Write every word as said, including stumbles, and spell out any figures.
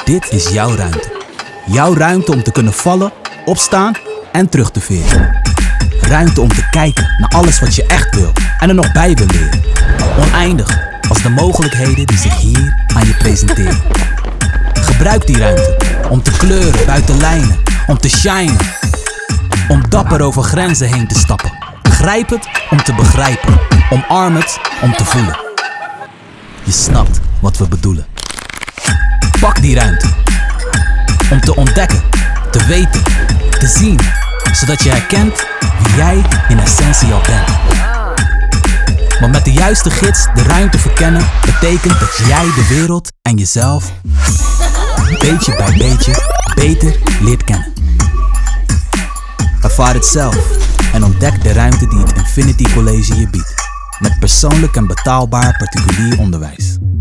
Dit is jouw ruimte. Jouw ruimte om te kunnen vallen, opstaan en terug te veren. Ruimte om te kijken naar alles wat je echt wil en er nog bij wil leren. Oneindig als de mogelijkheden die zich hier aan je presenteren. Gebruik die ruimte om te kleuren buiten lijnen, om te shinen. Om dapper over grenzen heen te stappen. Grijp het om te begrijpen. Omarm het om te voelen. Je snapt wat we bedoelen. Pak die ruimte. Om te ontdekken, te weten, te zien. Zodat je herkent wie jij in essentie al bent. Want met de juiste gids de ruimte verkennen betekent dat jij de wereld en jezelf beetje bij beetje beter leert kennen. Ervaar het zelf en ontdek de ruimte die het Infinity College je biedt. Met persoonlijk en betaalbaar particulier onderwijs.